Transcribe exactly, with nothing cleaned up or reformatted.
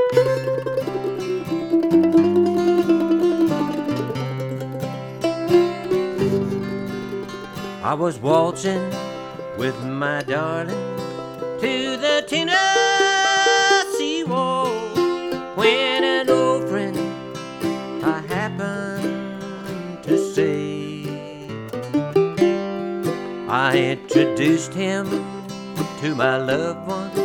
I was waltzing with my darling to the Tennessee Waltz when an old friend I happened to see. I introduced him to my loved one